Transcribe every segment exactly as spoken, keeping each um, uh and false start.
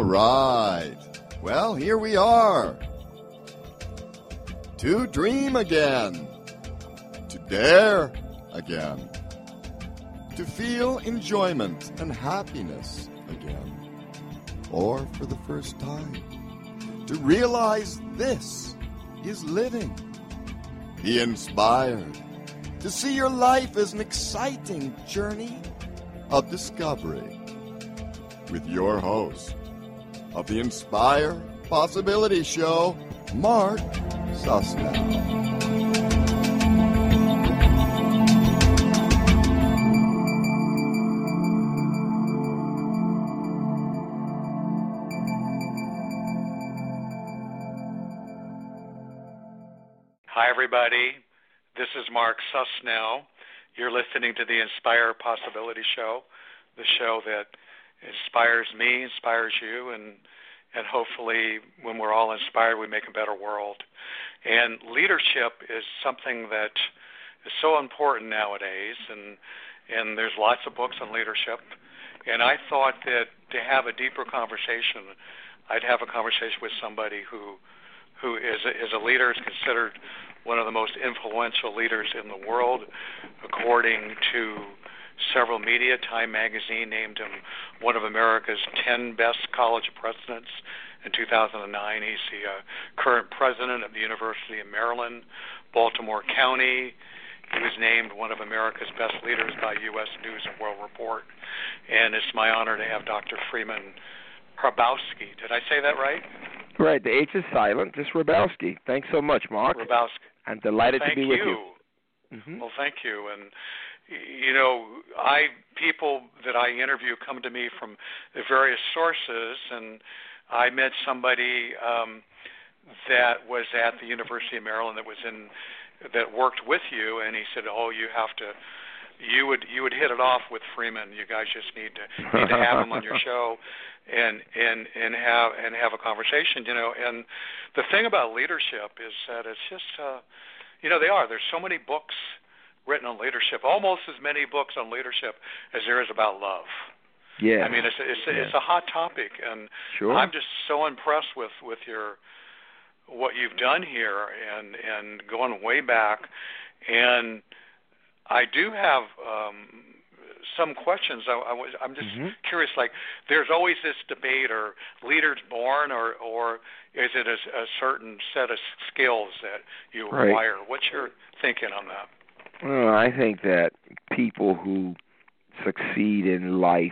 right. Well, here we are. To dream again. To dare again. To feel enjoyment and happiness again. Or for the first time. To realize this is living. Be inspired. To see your life as an exciting journey of discovery. With your host of the Inspire Possibility Show, Mark Susnell. Hi, everybody. This is Mark Susnell. You're listening to the Inspire Possibility Show, the show that inspires me, inspires you, and and hopefully when we're all inspired, we make a better world. And leadership is something that is so important nowadays, and and there's lots of books on leadership. And I thought that to have a deeper conversation, I'd have a conversation with somebody who who is a, is a leader, is considered one of the most influential leaders in the world, according to several media. Time magazine named him one of America's ten best college presidents in two thousand nine. He's the uh, current president of the University of Maryland, Baltimore County. He was named one of America's best leaders by U S News and World Report. And it's my honor to have Doctor Freeman Hrabowski. Did I say that right? Right. The H is silent. Just Hrabowski. Thanks so much, Mark. Hrabowski. I'm delighted well, to be you. with you. Mm-hmm. Well, thank you. And you know, I people that I interview come to me from various sources, and I met somebody um, that was at the University of Maryland that was in that worked with you, and he said, "Oh, you have to, you would you would hit it off with Freeman. You guys just need to need to have him on your show, and and and have and have a conversation." You know, and the thing about leadership is that it's just, uh, you know, they are. There's so many books written on leadership, almost as many books on leadership as there is about love. Yeah, I mean, it's it's yeah. it's a hot topic, and sure. I'm just so impressed with, with your what you've done here, and and going way back, and I do have um, some questions. I, I was, I'm just mm-hmm. curious. Like, there's always this debate: are leaders born, or or is it a, a certain set of skills that you right. acquire? What's your thinking on that? Well, I think that people who succeed in life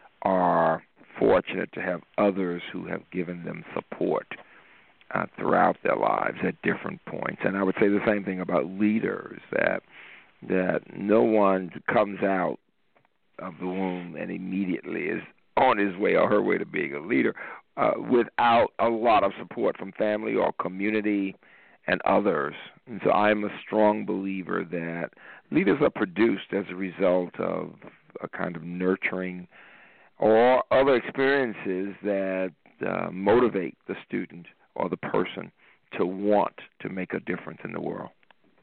are fortunate to have others who have given them support uh, throughout their lives at different points. And I would say the same thing about leaders, that that no one comes out of the womb and immediately is on his way or her way to being a leader uh, without a lot of support from family or community and others. And so I'm a strong believer that leaders are produced as a result of a kind of nurturing or other experiences that uh, motivate the student or the person to want to make a difference in the world.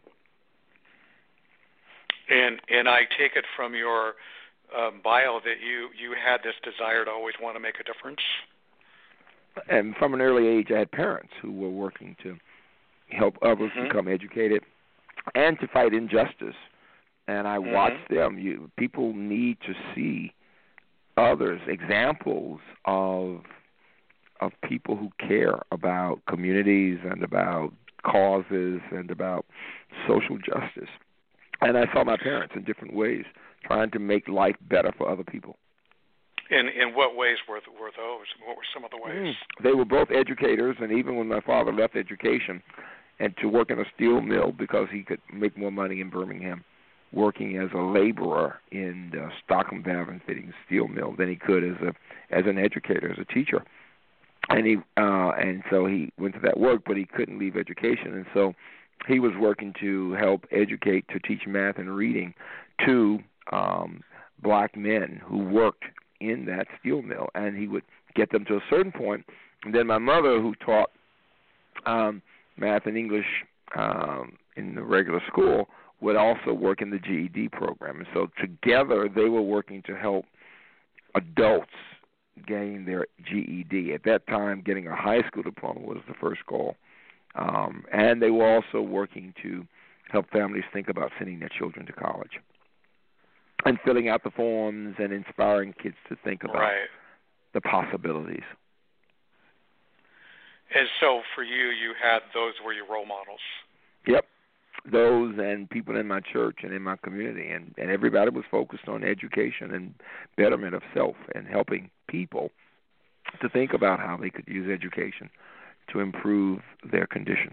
And and I take it from your uh, bio that you, you had this desire to always want to make a difference? And from an early age, I had parents who were working to help others mm-hmm. become educated and to fight injustice. And I mm-hmm. watched them. You, people need to see others, examples of of people who care about communities and about causes and about social justice. And I saw my parents in different ways trying to make life better for other people. In in what ways were were those? What were some of the ways? Mm. They were both educators, and even when my father left education and to work in a steel mill because he could make more money in Birmingham working as a laborer in the Stockham Valve Fitting steel mill than he could as a as an educator, as a teacher. And he uh, and so he went to that work, but he couldn't leave education, and so he was working to help educate, to teach math and reading to um, black men who worked in that steel mill, and he would get them to a certain point. And then my mother, who taught um, math and English um, in the regular school, would also work in the G E D program. And so together they were working to help adults gain their G E D. At that time, getting a high school diploma was the first goal. Um, and they were also working to help families think about sending their children to college and filling out the forms and inspiring kids to think about right. the possibilities. And so for you, you had those were your role models. Yep. Those and people in my church and in my community, and, and everybody was focused on education and betterment of self and helping people to think about how they could use education to improve their conditions.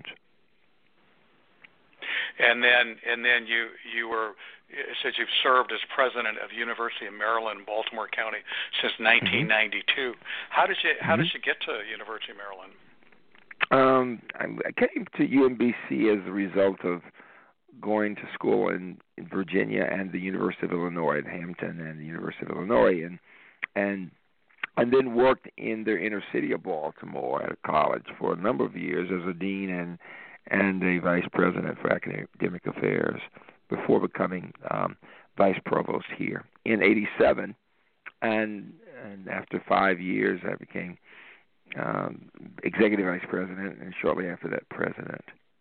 And then, and then you you were it says you've served as president of University of Maryland, Baltimore County since nineteen ninety-two. Mm-hmm. How did you how mm-hmm. did you get to University of Maryland? Um, I came to U M B C as a result of going to school in, in Virginia and the University of Illinois at Hampton and the University of Illinois, and and and then worked in the inner city of Baltimore at a college for a number of years as a dean and and a vice president for academic affairs before becoming um, vice provost here in eighty-seven. And, and after five years, I became um, executive vice president, and shortly after that, president.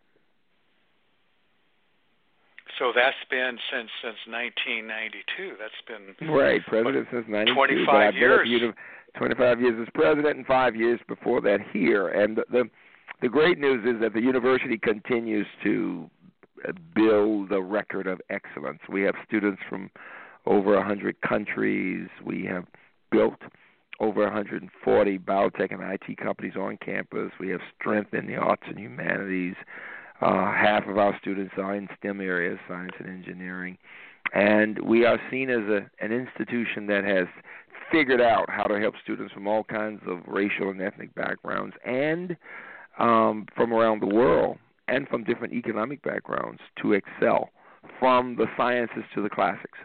So that's been since since nineteen ninety-two. That's been right, president since ninety-two. Twenty-five but I've years. Been at the, twenty-five years as president, and five years before that here. And the, the the great news is that the university continues to build a record of excellence. We have students from over a hundred countries. We have built over one hundred forty biotech and I T companies on campus. We have strength in the arts and humanities. Uh, half of our students are in STEM areas, science and engineering. And we are seen as a, an institution that has figured out how to help students from all kinds of racial and ethnic backgrounds and um, from around the world and from different economic backgrounds to excel, from the sciences to the classics.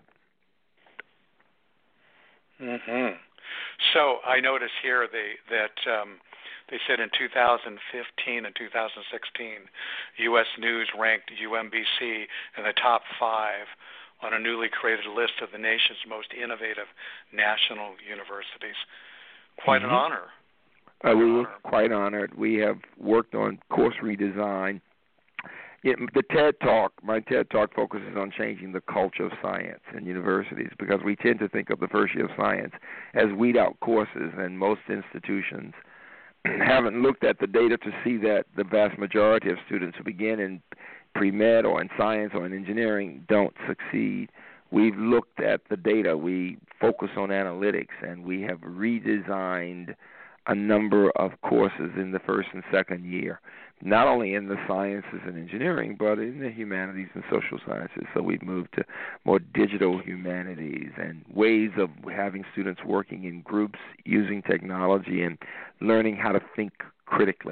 Mm-hmm. So I notice here they, that um, they said in two thousand fifteen and two thousand sixteen, U S News ranked U M B C in the top five on a newly created list of the nation's most innovative national universities. Quite mm-hmm. an honor. Uh, we were quite honored. We have worked on course redesign. It, the TED Talk, my TED Talk focuses on changing the culture of science in universities because we tend to think of the first year of science as weed-out courses, and most institutions haven't looked at the data to see that the vast majority of students who begin in pre-med or in science or in engineering don't succeed. We've looked at the data. We focus on analytics, and we have redesigned a number of courses in the first and second year, not only in the sciences and engineering, but in the humanities and social sciences. So we've moved to more digital humanities and ways of having students working in groups, using technology, and learning how to think critically.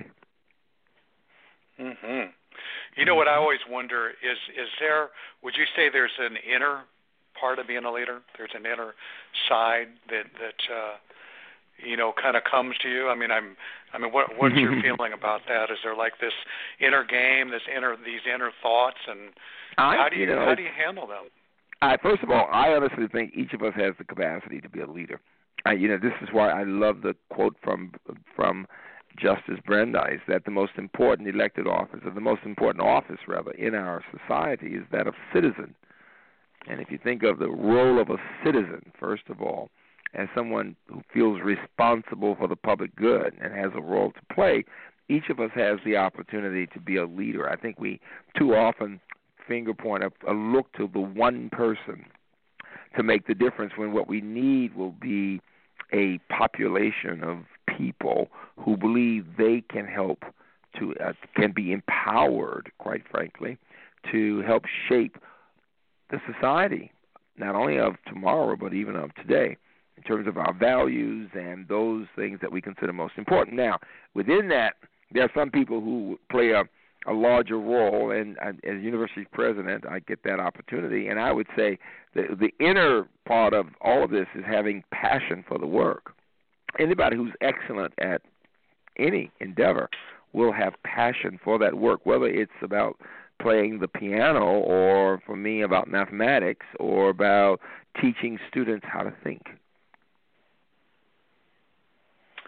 Mm-hmm. You know what I always wonder is, is there, would you say there's an inner part of being a leader? There's an inner side that, that uh, you know, kind of comes to you? I mean, I'm, I mean, what, what's your feeling about that? Is there like this inner game, this inner, these inner thoughts, and I, how do you, you know, how do you handle them? I, first of all, I honestly think each of us has the capacity to be a leader. I, you know, this is why I love the quote from from Justice Brandeis that the most important elected office, or the most important office rather, in our society is that of citizen. And if you think of the role of a citizen, first of all, as someone who feels responsible for the public good and has a role to play, each of us has the opportunity to be a leader. I think we too often finger point or look to the one person to make the difference when what we need will be a population of people who believe they can help to uh, can be empowered, quite frankly, to help shape the society, not only of tomorrow but even of today, in terms of our values and those things that we consider most important. Now, within that, there are some people who play a, a larger role, and uh, as university president, I get that opportunity, and I would say the, the inner part of all of this is having passion for the work. Anybody who's excellent at any endeavor will have passion for that work, whether it's about playing the piano or, for me, about mathematics or about teaching students how to think.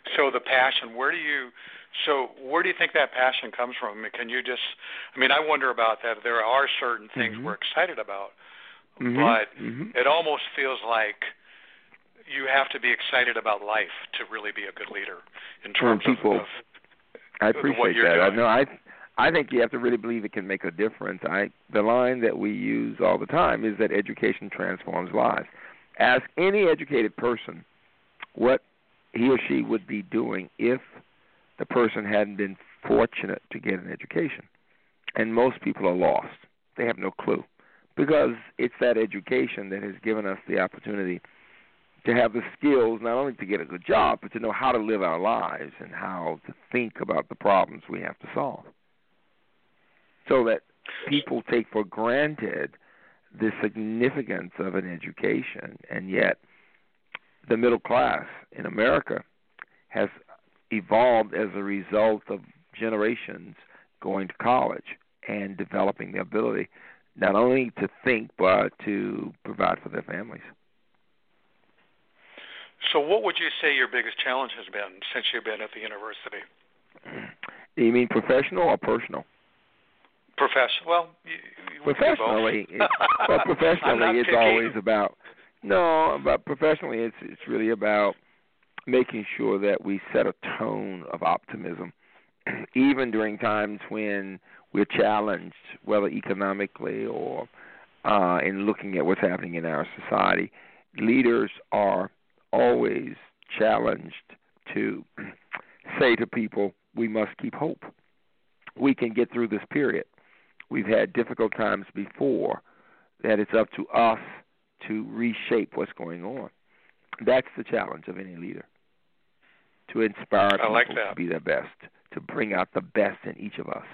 So the passion, where do you, so where do you think that passion comes from? I mean, can you just, I mean, I wonder about that. There are certain things mm-hmm. we're excited about, mm-hmm. but mm-hmm. it almost feels like you have to be excited about life to really be a good leader in terms well, people, of, of I appreciate what you're that. doing. I know I I think you have to really believe it can make a difference. I the line that we use all the time is that education transforms lives. Ask any educated person what he or she would be doing if the person hadn't been fortunate to get an education. And most people are lost. They have no clue. Because it's that education that has given us the opportunity to have the skills not only to get a good job, but to know how to live our lives and how to think about the problems we have to solve. So that people take for granted the significance of an education, and yet the middle class in America has evolved as a result of generations going to college and developing the ability not only to think but to provide for their families. So what would you say your biggest challenge has been since you've been at the university? You mean professional or personal? Professional. Well, you, you professionally, it, well, professionally, it's picky. always about no, but professionally, it's it's really about making sure that we set a tone of optimism, even during times when we're challenged, whether economically or uh, in looking at what's happening in our society. Leaders are always challenged to say to people, we must keep hope. We can get through this period. We've had difficult times before, that it's up to us to reshape what's going on. That's the challenge of any leader, to inspire people like to be their best, to bring out the best in each of us.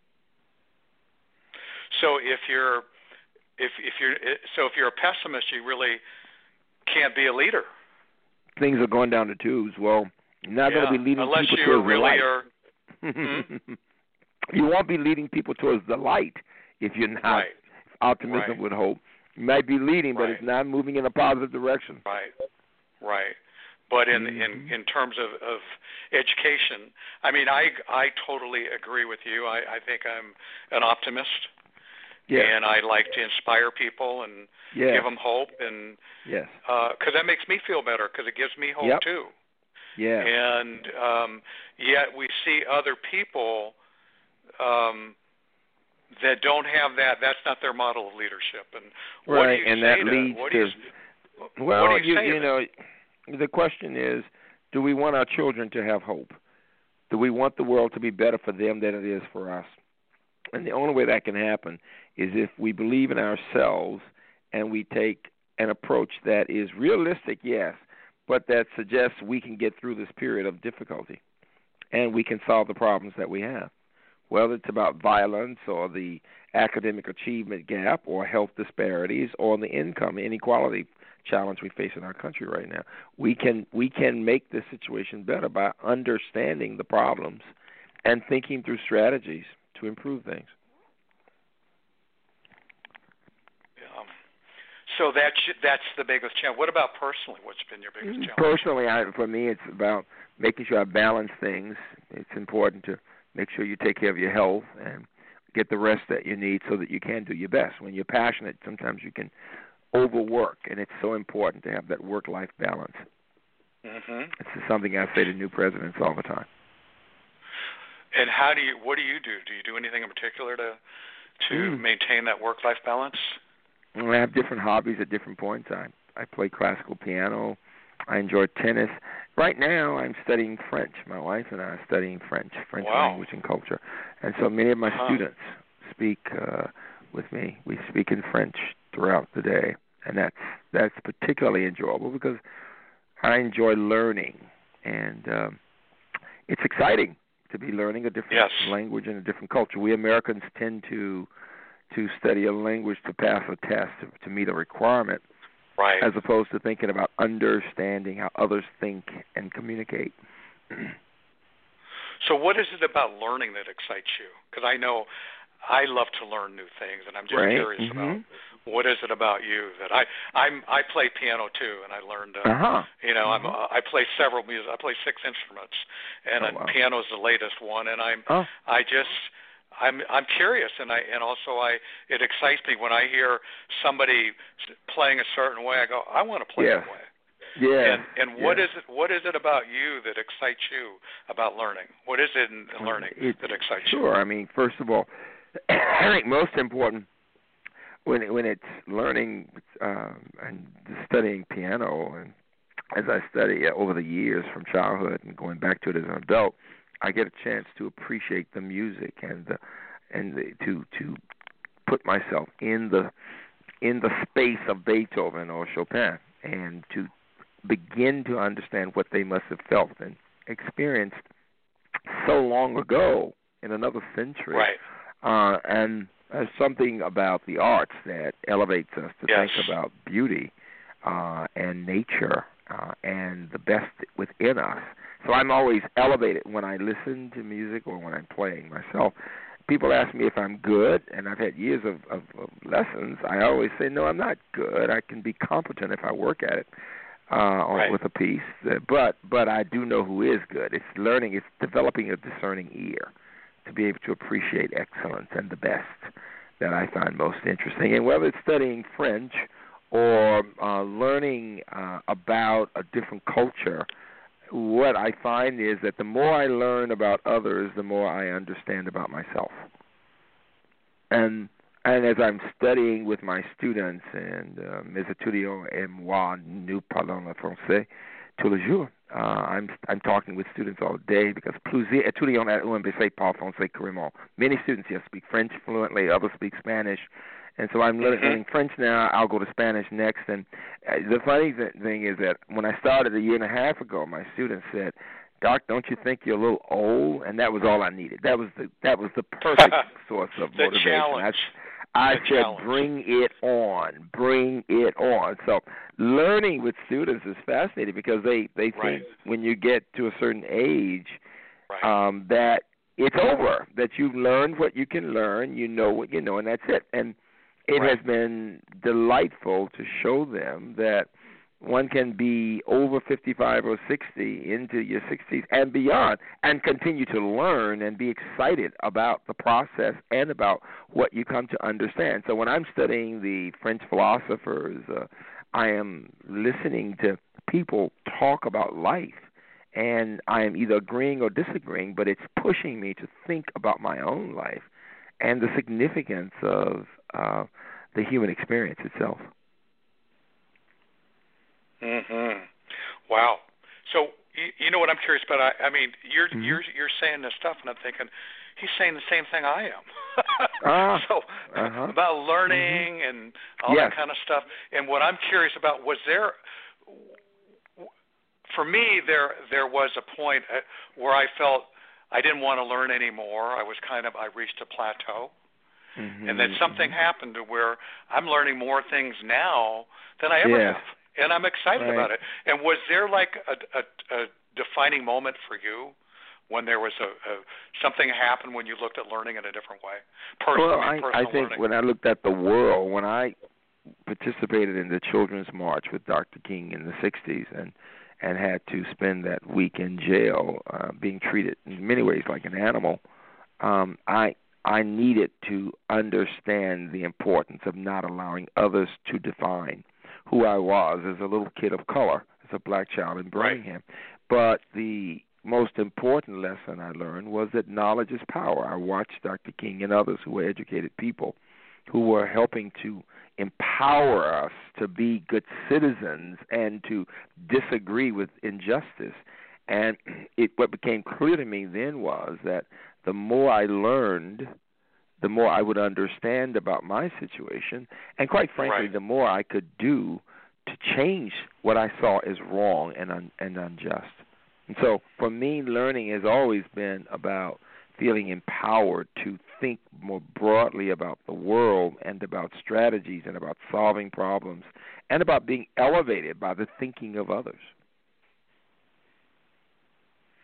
So if you're if if you're so if you're a pessimist, you really can't be a leader. Things are going down the tubes. Well, you're not yeah, going to be leading unless people you towards really the light. Are, hmm? You won't be leading people towards the light if you're not right. optimism right. with hope. You might be leading, but right. it's not moving in a positive direction. Right, right. But in mm-hmm. in, in terms of, of education, I mean, I I totally agree with you. I, I think I'm an optimist. Yes. And I like to inspire people and yes. give them hope, and yes, because uh, that makes me feel better, because it gives me hope yep. too. Yeah. And um, yet we see other people um, that don't have that. That's not their model of leadership. And what right, do you and say that to, leads what to. Do you, well, what do you, you, say you to know, the question is, do we want our children to have hope? Do we want the world to be better for them than it is for us? And the only way that can happen is if we believe in ourselves and we take an approach that is realistic, yes, but that suggests we can get through this period of difficulty and we can solve the problems that we have. Whether it's about violence or the academic achievement gap or health disparities or the income inequality challenge we face in our country right now, we can we can make this situation better by understanding the problems and thinking through strategies to improve things. Um, so that's that's the biggest challenge. What about personally? What's been your biggest challenge? Personally, I, for me, it's about making sure I balance things. It's important to make sure you take care of your health and get the rest that you need so that you can do your best. When you're passionate, sometimes you can overwork, and it's so important to have that work-life balance. Mm-hmm. It's something I say to new presidents all the time. And how do you? What do you do? Do you do anything in particular to to mm. maintain that work-life balance? Well, I have different hobbies at different points. I I play classical piano. I enjoy tennis. Right now, I'm studying French. My wife and I are studying French, French wow. language and culture. And so many of my huh. students speak uh, with me. We speak in French throughout the day, and that's that's particularly enjoyable because I enjoy learning, and um, it's exciting to be learning a different yes. language and a different culture. We Americans tend to to study a language to pass a test, to, to meet a requirement, right. as opposed to thinking about understanding how others think and communicate. So what is it about learning that excites you? Because I know I love to learn new things, and I'm just right. curious mm-hmm. about what is it about you that I I'm I play piano too, and I learned uh, uh-huh. you know mm-hmm. I'm uh, I play several music. I play six instruments, and oh, uh, wow. piano is the latest one, and I'm oh. I just I'm I'm curious, and I and also I it excites me when I hear somebody playing a certain way. I go, I want to play yes. that way. Yeah. And and what yeah. is it? What is it about you that excites you about learning? What is it in learning it, that excites sure. you? Sure. I mean, first of all, I think most important when it, when it's learning um, and studying piano, and as I study over the years from childhood and going back to it as an adult, I get a chance to appreciate the music and the, and the, to to put myself in the in the space of Beethoven or Chopin, and to begin to understand what they must have felt and experienced so long ago in another century. Right. Uh, and there's something about the arts that elevates us to yes. think about beauty uh, and nature uh, and the best within us. So I'm always elevated when I listen to music or when I'm playing myself. People ask me if I'm good, and I've had years of, of, of lessons. I always say, no, I'm not good. I can be competent if I work at it. Uh, right. with a piece, uh, but but I do know who is good. It's learning, it's developing a discerning ear to be able to appreciate excellence and the best that I find most interesting. And whether it's studying French or uh, learning uh, about a different culture, what I find is that the more I learn about others, the more I understand about myself. And And as I'm studying with my students, and uh, mes étudiants et moi, nous parlons le français tous les jours. Uh, I'm I'm talking with students all day because plusieurs étudiants at U M B C parlent français couramment. Many students here speak French fluently, others speak Spanish, and so I'm learning, mm-hmm. learning French now. I'll go to Spanish next. And uh, the funny th- thing is that when I started a year and a half ago, my students said, Doc, don't you think you're a little old? And that was all I needed. That was the that was the perfect source of the motivation. Challenge. I, I said, challenge. bring it on, bring it on. So learning with students is fascinating because they, they think right. when you get to a certain age right. um, that it's over, that you've learned what you can learn, you know what you know, and that's it. And it right. has been delightful to show them that one can be over fifty-five or sixty into your sixties and beyond and continue to learn and be excited about the process and about what you come to understand. So when I'm studying the French philosophers, uh, I am listening to people talk about life, and I am either agreeing or disagreeing, but it's pushing me to think about my own life and the significance of uh, the human experience itself. Mm-hmm. Wow. So you, you know what I'm curious about? I, I mean, you're mm-hmm. you're you're saying this stuff, and I'm thinking, he's saying the same thing I am. uh, so uh-huh. about learning mm-hmm. and all yes. that kind of stuff. And what I'm curious about was there, for me, there there was a point where I felt I didn't want to learn anymore. I was kind of I reached a plateau. Mm-hmm. And then something mm-hmm. happened to where I'm learning more things now than I ever yes. have. And I'm excited right. about it. And was there like a, a, a defining moment for you when there was a, a something happened when you looked at learning in a different way? Personal, well, I, personal I think learning. when I looked at the world, when I participated in the Children's March with Doctor King in the sixties and and had to spend that week in jail uh, being treated in many ways like an animal, um, I I needed to understand the importance of not allowing others to define who I was as a little kid of color, as a black child in Birmingham. Right. But the most important lesson I learned was that knowledge is power. I watched Doctor King and others who were educated people who were helping to empower us to be good citizens and to disagree with injustice. And it, what became clear to me then was that the more I learned, the more I would understand about my situation, and quite frankly, right. the more I could do to change what I saw as wrong and un, and unjust. And so for me, learning has always been about feeling empowered to think more broadly about the world and about strategies and about solving problems and about being elevated by the thinking of others.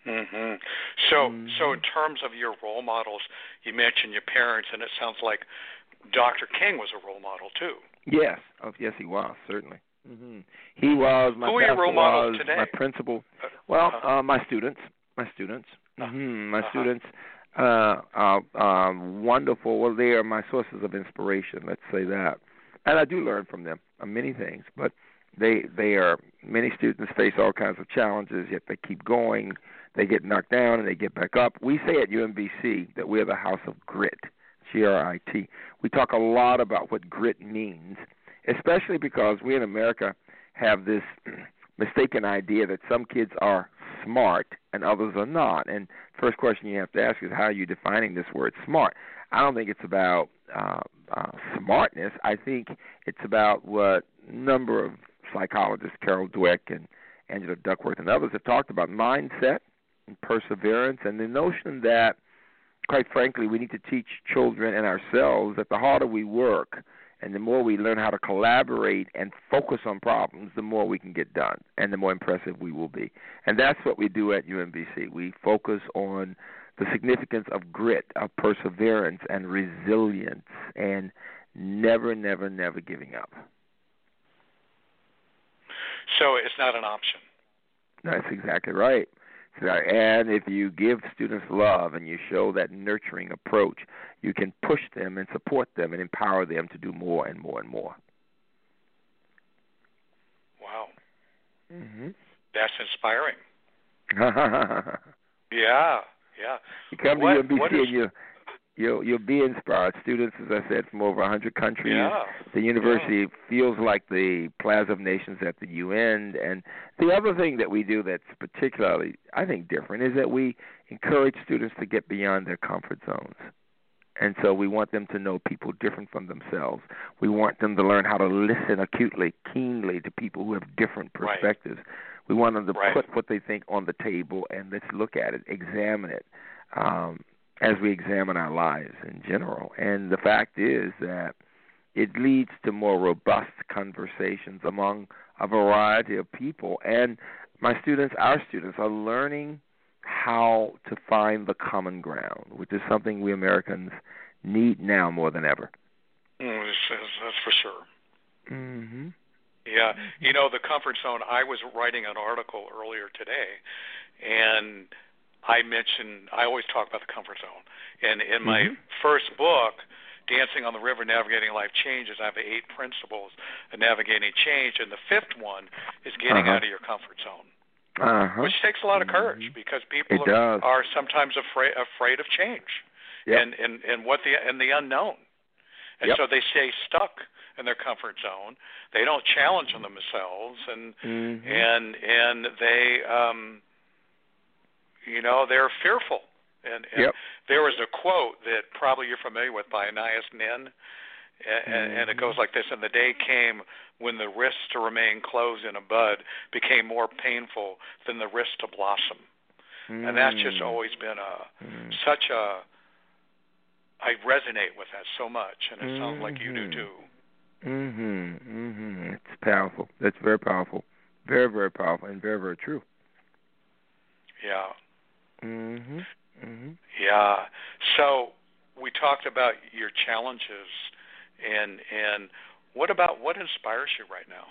Mm-hmm. So, mm-hmm. so in terms of your role models, you mentioned your parents, and it sounds like Doctor King was a role model too. Yes, oh, yes, he was certainly. Mm-hmm. He was my Who are your role models was today? My principal. Well, uh, uh, my students, my students, mm-hmm. my uh-huh. students uh, are uh, wonderful. Well, they are my sources of inspiration. Let's say that, and I do learn from them on many things. But they they are many students face all kinds of challenges, yet they keep going. They get knocked down and they get back up. We say at U M B C that we're the house of grit, G R I T. We talk a lot about what grit means, especially because we in America have this mistaken idea that some kids are smart and others are not. And first question you have to ask is, how are you defining this word smart? I don't think it's about uh, uh, smartness. I think it's about what a number of psychologists, Carol Dweck and Angela Duckworth and others have talked about, mindset and perseverance, and the notion that, quite frankly, we need to teach children and ourselves that the harder we work and the more we learn how to collaborate and focus on problems, the more we can get done and the more impressive we will be. And that's what we do at U M B C. We focus on the significance of grit, of perseverance and resilience, and never, never, never giving up. So it's not an option. That's exactly right. And if you give students love and you show that nurturing approach, you can push them and support them and empower them to do more and more and more. Wow. Mm-hmm. That's inspiring. yeah, yeah. You come what, to U M B C is... and you, you'll, you'll be inspired. Students, as I said, from over one hundred countries. Yeah. The university yeah. feels like the Plaza of Nations at the U N. And the other thing that we do that's particularly, I think, different is that we encourage students to get beyond their comfort zones. And so we want them to know people different from themselves. We want them to learn how to listen acutely, keenly to people who have different perspectives. Right. We want them to right. put what they think on the table and let's look at it, examine it, um, as we examine our lives in general. And the fact is that it leads to more robust conversations among a variety of people. And my students, our students, are learning how to find the common ground, which is something we Americans need now more than ever. Mm, that's for sure. Mm-hmm. Yeah. You know, the comfort zone, I was writing an article earlier today, and I mentioned, I always talk about the comfort zone. And in my mm-hmm. first book, Dancing on the River, Navigating Life Changes, I have eight principles of navigating change, and the fifth one is getting uh-huh. out of your comfort zone. Uh-huh. Which takes a lot of courage because people it does. are sometimes afraid afraid of change yep. and, and, and what the and the unknown. And yep. so they stay stuck in their comfort zone. They don't challenge themselves and mm-hmm. and and they um you know, they're fearful. And, and yep. there was a quote that probably you're familiar with by Anais Nin. And, mm-hmm. and it goes like this: and the day came when the risk to remain closed in a bud became more painful than the risk to blossom. Mm-hmm. And that's just always been a mm-hmm. such a. I resonate with that so much, and it mm-hmm. sounds like you do too. Mhm. Mhm. It's powerful. That's very powerful. Very, very powerful, and very, very true. Yeah. Mhm. Mhm. Yeah. So we talked about your challenges. And and what about what inspires you right now?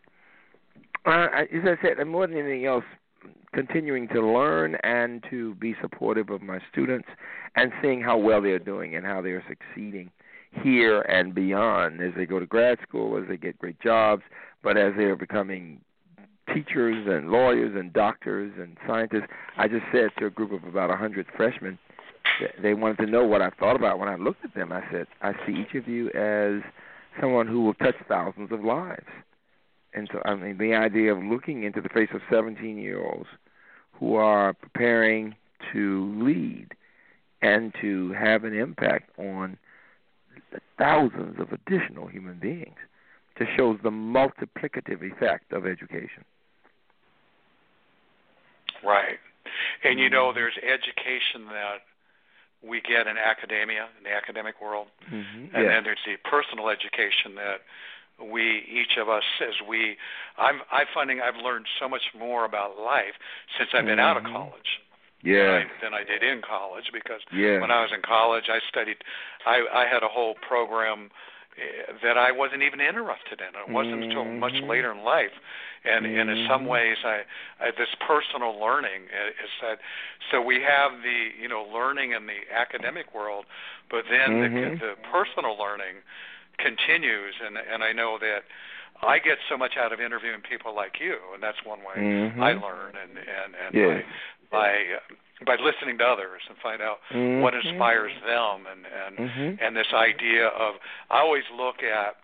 Uh, as I said, more than anything else, continuing to learn and to be supportive of my students and seeing how well they're doing and how they're succeeding here and beyond as they go to grad school, as they get great jobs, but as they're becoming teachers and lawyers and doctors and scientists. I just said to a group of about one hundred freshmen, they wanted to know what I thought about when I looked at them. I said, I see each of you as someone who will touch thousands of lives. And so, I mean, the idea of looking into the face of seventeen-year-olds who are preparing to lead and to have an impact on thousands of additional human beings just shows the multiplicative effect of education. Right. And, you know, there's education that we get in academia, in the academic world, mm-hmm. and yes. then there's the personal education that we, each of us, as we, I'm, I'm finding I've learned so much more about life since I've been mm-hmm. out of college. Yeah. than, I, than I did in college, because yeah. when I was in college, I studied. I, I had a whole program that I wasn't even interested in. It wasn't mm-hmm. until much later in life, and, mm-hmm. and in some ways, I, I this personal learning is that. So we have the you know learning in the academic world, but then mm-hmm. the, the personal learning continues, and and I know that I get so much out of interviewing people like you, and that's one way mm-hmm. I learn, and and and yes. by by, uh, by listening to others and find out mm-hmm. what inspires them, and and mm-hmm. and this idea of I always look at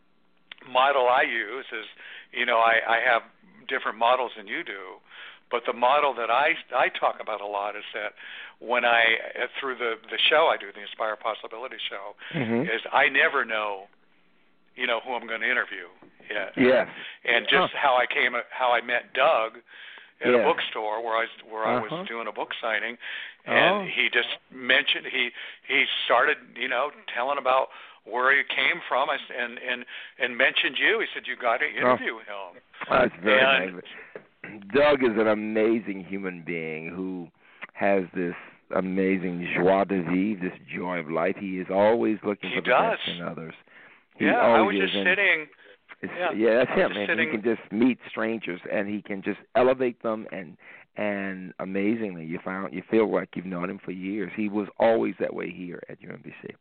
model I use is you know I, I have different models than you do, but the model that I I talk about a lot is that when I through the the show I do, the Inspire Possibility show, mm-hmm. is I never know you know who I'm going to interview. Yeah. Yes. And just huh. how I came, how I met Doug at yeah. a bookstore where I was, where uh-huh. I was doing a book signing, and oh. he just mentioned he he started you know telling about where he came from, and and and mentioned you. He said you got to interview oh. him. That's very and, nice. Doug is an amazing human being who has this amazing joie de vivre, this joy of life. He is always looking he for the does. best in others. He yeah, I was just in, sitting. Yeah, yeah, that's him, man. Sitting, he can just meet strangers, and he can just elevate them, and and amazingly, you found you feel like you've known him for years. He was always that way here at U M B C.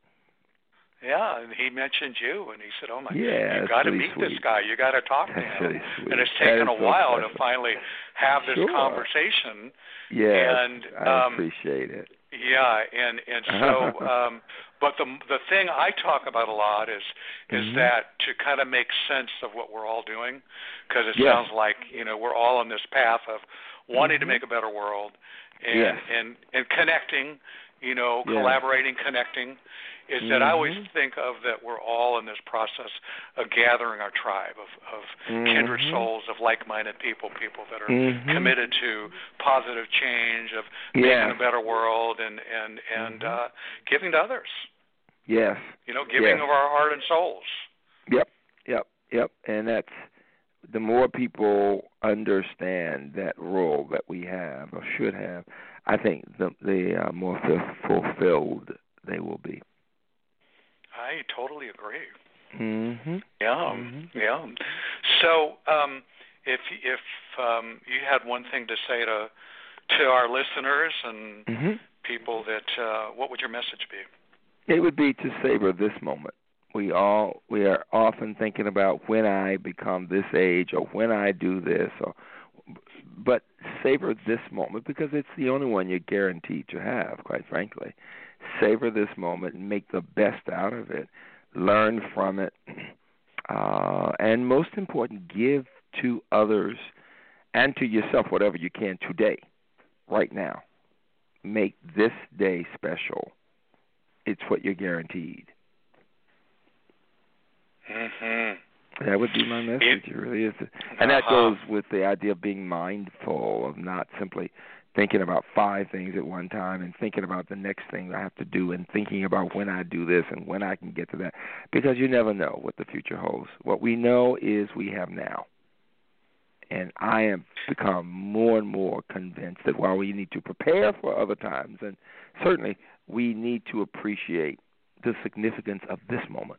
Yeah, and he mentioned you, and he said, "Oh my, yeah, you got to really meet sweet. this guy. You got to talk to that's him." Really sweet. And it's taken a so while special. to finally have this sure. conversation. Yeah, and I um, appreciate it. Yeah, and and so, um, but the the thing I talk about a lot is is mm-hmm. that to kind of make sense of what we're all doing, because it yes. sounds like you know we're all on this path of wanting mm-hmm. to make a better world, and yes. and and connecting, you know, yes. collaborating, connecting. Is mm-hmm. that I always think of that we're all in this process of gathering our tribe of, of mm-hmm. kindred souls, of like-minded people, people that are mm-hmm. committed to positive change, of yes. making a better world, and and and mm-hmm. uh, giving to others. Yes. You know, giving yes. of our heart and souls. Yep, yep, yep. And that's the more people understand that role that we have or should have, I think the the uh, more fulfilled they will be. I totally agree. Mm-hmm. Yeah, mm-hmm. yeah. So, um, if if um, you had one thing to say to to our listeners and mm-hmm. people, that uh, what would your message be? It would be to savor this moment. We all we are often thinking about when I become this age or when I do this, or but savor this moment, because it's the only one you're guaranteed to have, quite frankly. Savor this moment and make the best out of it. Learn from it. Uh, and most important, give to others and to yourself whatever you can today, right now. Make this day special. It's what you're guaranteed. Mm-hmm. That would be my message. It, it really is. And that uh-huh. goes with the idea of being mindful, of not simply thinking about five things at one time and thinking about the next thing I have to do and thinking about when I do this and when I can get to that, because you never know what the future holds. What we know is we have now. And I have become more and more convinced that while we need to prepare for other times, and certainly we need to appreciate the significance of this moment.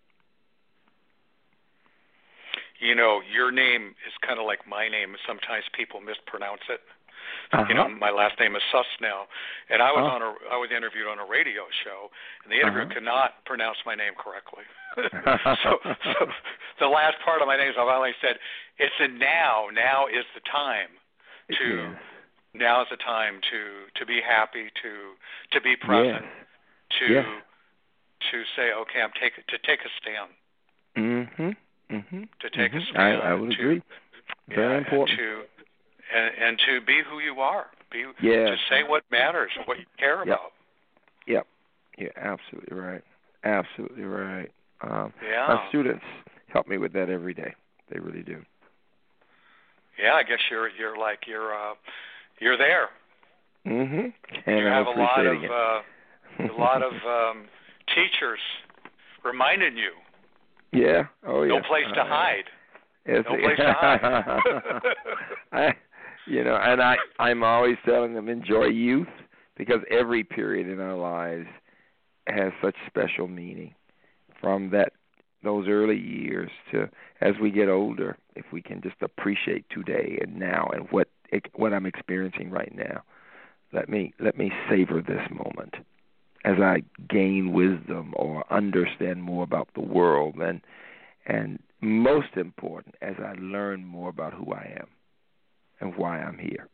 You know, your name is kind of like my name. Sometimes people mispronounce it. Uh-huh. You know, my last name is Susnell, and I was uh-huh. on a I was interviewed on a radio show, and the interviewer uh-huh. could not pronounce my name correctly. so, so the last part of my name is I finally said, "It's a now. Now is the time to. Yes. Now is the time to to be happy, to to be present, yes. to yes. to say, okay, I'm take to take a stand. Mm-hmm. Mm-hmm. To take mm-hmm. a stand. I, I would to, agree. Very yeah, important. And to and, and to be who you are. Be yes. to say what matters, what you care yep. about. Yep. You're absolutely right. Absolutely right. Um, yeah. My students help me with that every day. They really do. Yeah, I guess you're you're like you're uh, you're there. Mhm. And you have I'm a lot of it. uh, a lot of um, teachers reminding you. Yeah. Oh yeah. No place to uh, hide. Yes, no place to hide. I, you know, and I I'm always telling them, enjoy youth, because every period in our lives has such special meaning, from that those early years to as we get older. If we can just appreciate today and now and what what I'm experiencing right now, let me let me savor this moment as I gain wisdom or understand more about the world, and and most important, as I learn more about who I am and why I'm here.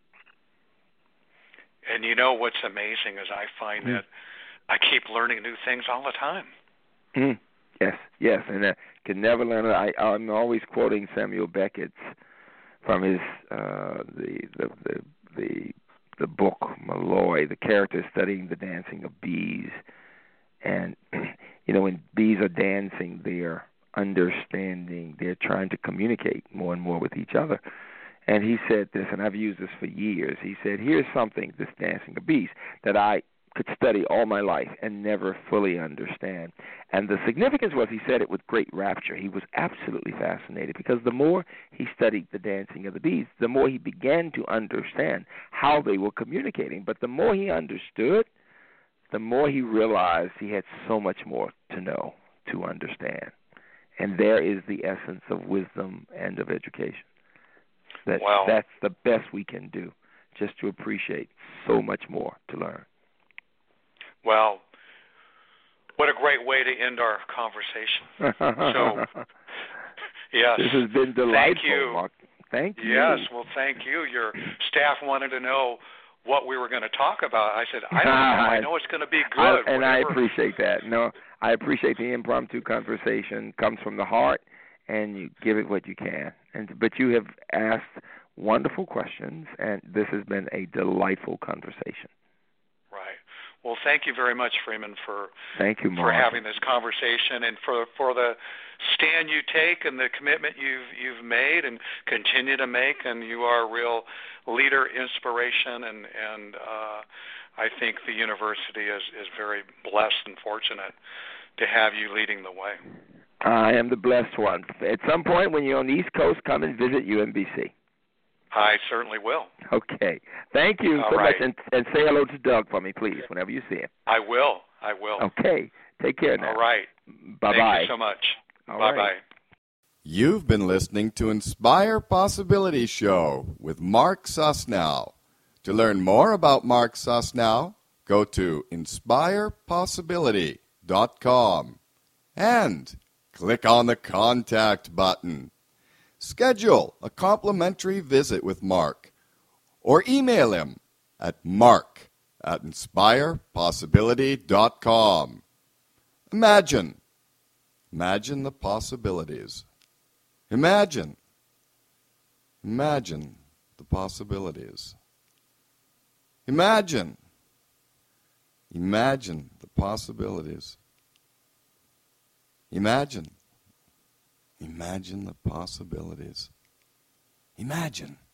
And you know what's amazing is I find mm. that I keep learning new things all the time. Mm. Yes, yes, and I can never learn. I, I'm always quoting Samuel Beckett's from his uh, the, the the the the book Malloy. The character studying the dancing of bees, and you know when bees are dancing, they're understanding. They're trying to communicate more and more with each other. And he said this, and I've used this for years. He said, "Here's something, this dancing of bees, that I could study all my life and never fully understand." And the significance was he said it with great rapture. He was absolutely fascinated because the more he studied the dancing of the bees, the more he began to understand how they were communicating. But the more he understood, the more he realized he had so much more to know, to understand. And there is the essence of wisdom and of education. That wow. That's the best we can do, just to appreciate so much more to learn. Well, what a great way to end our conversation. So, yes. This has been delightful, thank you. Mark. Thank you. Yes, well, thank you. Your staff wanted to know what we were going to talk about. I said, I don't know. I know it's going to be good. I, and whatever. I appreciate that. No, I appreciate the impromptu conversation. It comes from the heart, and you give it what you can. And But you have asked wonderful questions, and this has been a delightful conversation. Right. Well, thank you very much, Freeman, for thank you, Mark. for having this conversation and for for the stand you take and the commitment you've you've made and continue to make. And you are a real leader, inspiration, and and uh, I think the university is is very blessed and fortunate to have you leading the way. I am the blessed one. At some point when you're on the East Coast, come and visit U M B C. I certainly will. Okay. Thank you All so right. much. And, and say hello to Doug for me, please, whenever you see him. I will. I will. Okay. Take care now. All right. Bye-bye. Thank you so much. All Bye-bye. Right. You've been listening to Inspire Possibility Show with Mark Susnow. To learn more about Mark Susnow, go to inspire possibility dot com and click on the Contact button. Schedule a complimentary visit with Mark or email him at mark at inspire possibility dot com. Imagine. Imagine the possibilities. Imagine. Imagine the possibilities. Imagine. Imagine the possibilities. Imagine. Imagine the possibilities. Imagine.